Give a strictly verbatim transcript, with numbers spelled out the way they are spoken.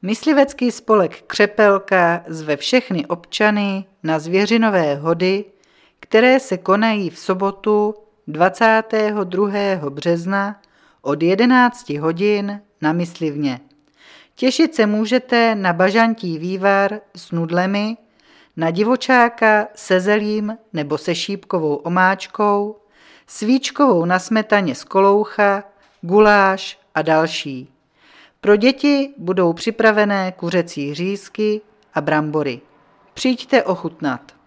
Myslivecký spolek Křepelka zve všechny občany na zvěřinové hody, které se konají v sobotu dvacátého druhého března od jedenácti hodin na Myslivně. Těšit se můžete na bažantí vývar s nudlemi, na divočáka se zelím nebo se šípkovou omáčkou, svíčkovou na smetaně z koloucha, guláš a další. Pro děti budou připravené kuřecí řízky a brambory. Přijďte ochutnat.